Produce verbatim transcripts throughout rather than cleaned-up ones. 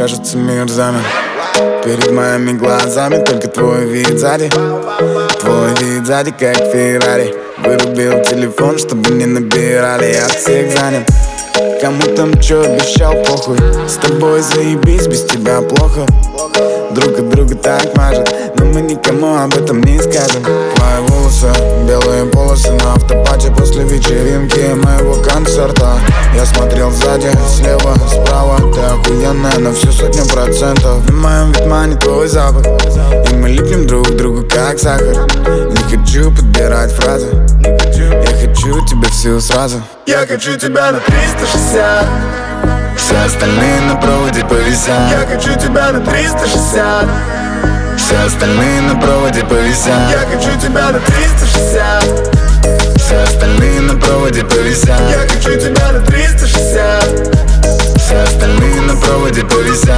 кажется, мир замер. Перед моими глазами только твой вид сзади. Твой вид сзади, как Феррари. Вырубил телефон, чтобы не набирали, я всех занят. Кому там чё обещал, похуй. С тобой заебись, без тебя плохо. Друг от друга так мажет, но мы никому об этом не скажем. Твои волосы, белые полосы на автопате после вечеринки моего концерта. Я смотрел сзади, слева, справа. Ты охуенная на всю сотню процентов. На моем витмане твой запах, и мы липнем друг к другу как сахар. Не хочу подбирать фразы, я хочу тебя всю сразу. Я хочу тебя на триста шестьдесят. Все остальные на проводе повисят. Я хочу тебя на триста шестьдесят. Все остальные на проводе повисят. Я хочу тебя на триста шестьдесят. Все остальные на проводе повисят. Я хочу тебя на триста шестьдесят. Все остальные на проводе повисят.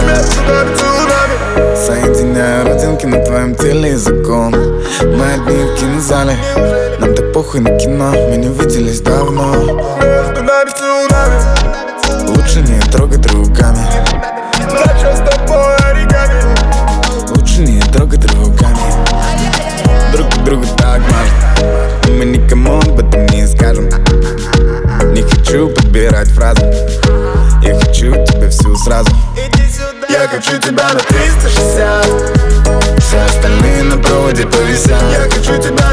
Соединяю родинки на твоем теле языком. Мы одни в кинозале, нам так похуй на кино. Мы не виделись давно. Лучше не трогать руками. Лучше не трогать руками. Друг к другу так мажет, мы никому об этом не скажем. Не хочу подбирать фразы, я хочу тебя всю сразу. Я хочу тебя на триста шестьдесят. Все остальные на проводе повисят. Я хочу тебя